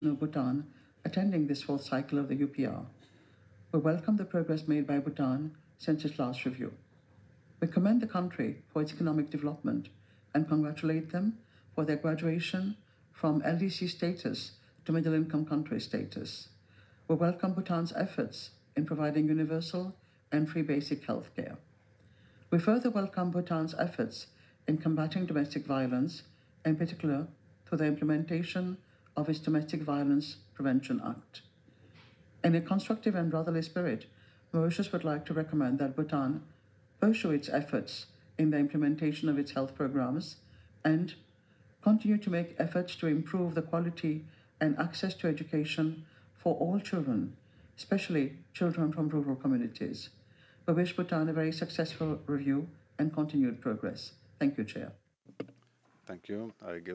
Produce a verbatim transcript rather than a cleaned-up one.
of Bhutan attending this fourth cycle of the U P R. We welcome the progress made by Bhutan since its last review. We commend the country for its economic development and congratulate them for their graduation from L D C status to middle income country status. We welcome Bhutan's efforts in providing universal and free basic health care. We further welcome Bhutan's efforts in combating domestic violence, in particular through the implementation of its Domestic Violence Prevention Act. In a constructive and brotherly spirit, Mauritius would like to recommend that Bhutan pursue its efforts in the implementation of its health programs and continue to make efforts to improve the quality and access to education for all children, especially children from rural communities. We wish Bhutan a very successful review and continued progress. Thank you, Chair. Thank you. I give